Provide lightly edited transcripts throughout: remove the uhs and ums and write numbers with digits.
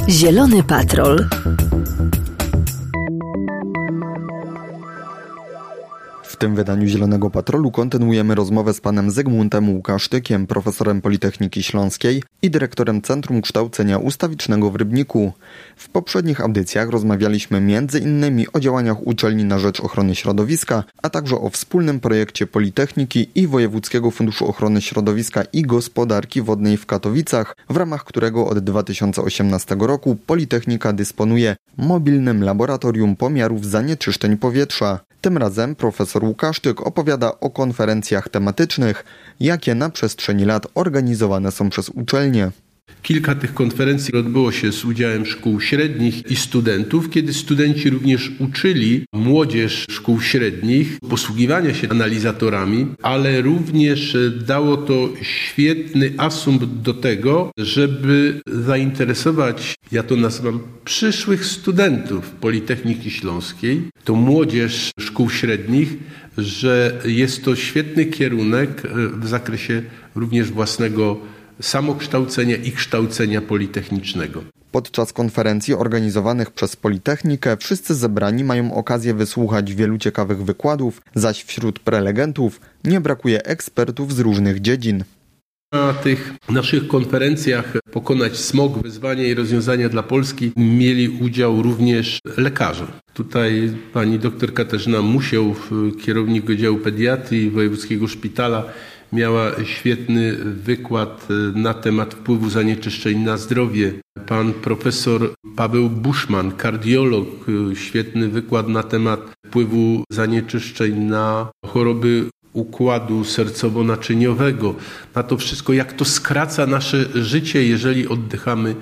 Zielony Patrol. W tym wydaniu Zielonego Patrolu kontynuujemy rozmowę z panem Zygmuntem Łukasztykiem, profesorem Politechniki Śląskiej i dyrektorem Centrum Kształcenia Ustawicznego w Rybniku. W poprzednich audycjach rozmawialiśmy m.in. o działaniach uczelni na rzecz ochrony środowiska, a także o wspólnym projekcie Politechniki i Wojewódzkiego Funduszu Ochrony Środowiska i Gospodarki Wodnej w Katowicach, w ramach którego od 2018 roku Politechnika dysponuje mobilnym laboratorium pomiarów zanieczyszczeń powietrza. Tym razem profesor Łukasztyk opowiada o konferencjach tematycznych, jakie na przestrzeni lat organizowane są przez uczelnie. Kilka tych konferencji odbyło się z udziałem szkół średnich i studentów, kiedy studenci również uczyli młodzież szkół średnich posługiwania się analizatorami, ale również dało to świetny asumpt do tego, żeby zainteresować, ja to nazywam, przyszłych studentów Politechniki Śląskiej, to młodzież szkół średnich, że jest to świetny kierunek w zakresie również własnego samokształcenia i kształcenia politechnicznego. Podczas konferencji organizowanych przez Politechnikę wszyscy zebrani mają okazję wysłuchać wielu ciekawych wykładów, zaś wśród prelegentów nie brakuje ekspertów z różnych dziedzin. Na tych naszych konferencjach Pokonać smog, wyzwania i rozwiązania dla Polski mieli udział również lekarze. Tutaj pani dr Katarzyna Musieł, kierownik Oddziału Pediatrii Wojewódzkiego Szpitala, miała świetny wykład na temat wpływu zanieczyszczeń na zdrowie. Pan profesor Paweł Buszman, kardiolog, świetny wykład na temat wpływu zanieczyszczeń na choroby układu sercowo-naczyniowego. Na to wszystko, jak to skraca nasze życie, jeżeli oddychamy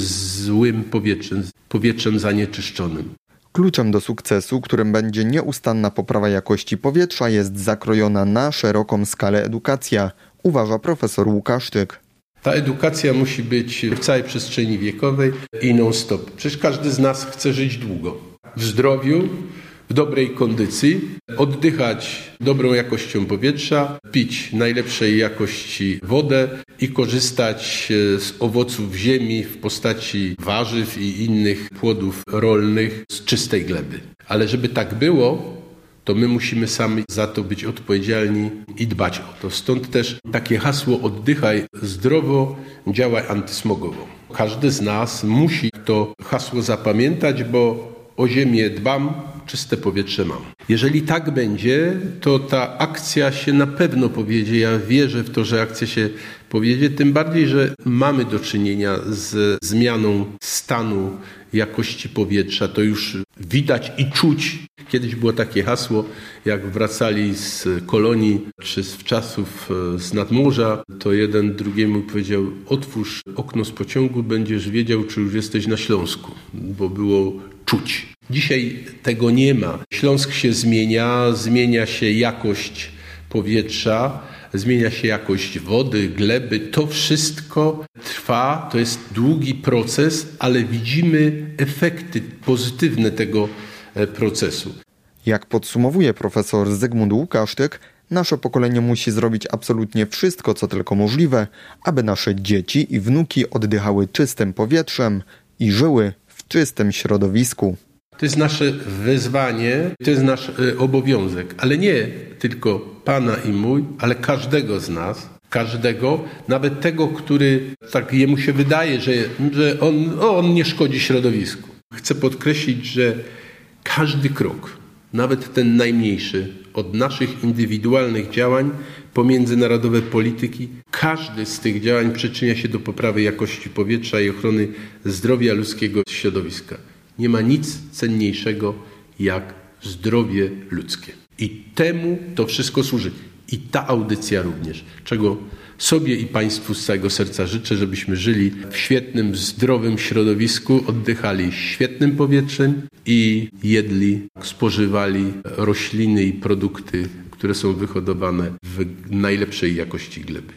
złym powietrzem zanieczyszczonym. Kluczem do sukcesu, którym będzie nieustanna poprawa jakości powietrza, jest zakrojona na szeroką skalę edukacja, uważa profesor Łukasztyk. Ta edukacja musi być w całej przestrzeni wiekowej i non-stop. Przecież każdy z nas chce żyć długo. W zdrowiu, w dobrej kondycji, oddychać dobrą jakością powietrza, pić najlepszej jakości wodę i korzystać z owoców ziemi w postaci warzyw i innych płodów rolnych z czystej gleby. Ale żeby tak było, to my musimy sami za to być odpowiedzialni i dbać o to. Stąd też takie hasło oddychaj zdrowo, działaj antysmogowo. Każdy z nas musi to hasło zapamiętać, bo o ziemię dbam, czyste powietrze mam. Jeżeli tak będzie, to ta akcja się na pewno powiedzie. Ja wierzę w to, że akcja się powiedzie, tym bardziej, że mamy do czynienia z zmianą stanu jakości powietrza. To już widać i czuć. Kiedyś było takie hasło, jak wracali z kolonii czy z czasów z nadmorza, to jeden drugiemu powiedział: otwórz okno z pociągu, będziesz wiedział, czy już jesteś na Śląsku, bo było czuć. Dzisiaj tego nie ma. Śląsk się zmienia się jakość powietrza, zmienia się jakość wody, gleby. To wszystko trwa, to jest długi proces, ale widzimy efekty pozytywne tego procesu. Jak podsumowuje profesor Zygmunt Łukasztyk, nasze pokolenie musi zrobić absolutnie wszystko, co tylko możliwe, aby nasze dzieci i wnuki oddychały czystym powietrzem i żyły w czystym środowisku. To jest nasze wyzwanie, to jest nasz obowiązek, ale nie tylko pana i mój, ale każdego z nas, każdego, nawet tego, który tak jemu się wydaje, że on nie szkodzi środowisku. Chcę podkreślić, że każdy krok, nawet ten najmniejszy, od naszych indywidualnych działań po międzynarodowe polityki, każdy z tych działań przyczynia się do poprawy jakości powietrza i ochrony zdrowia ludzkiego środowiska. Nie ma nic cenniejszego jak zdrowie ludzkie. I temu to wszystko służy. I ta audycja również, czego sobie i państwu z całego serca życzę, żebyśmy żyli w świetnym, zdrowym środowisku, oddychali świetnym powietrzem i jedli, spożywali rośliny i produkty, które są wyhodowane w najlepszej jakości gleby.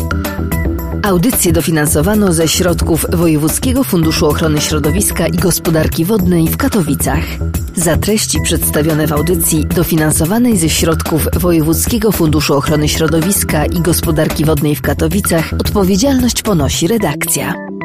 Audycję dofinansowano ze środków Wojewódzkiego Funduszu Ochrony Środowiska i Gospodarki Wodnej w Katowicach. Za treści przedstawione w audycji dofinansowanej ze środków Wojewódzkiego Funduszu Ochrony Środowiska i Gospodarki Wodnej w Katowicach odpowiedzialność ponosi redakcja.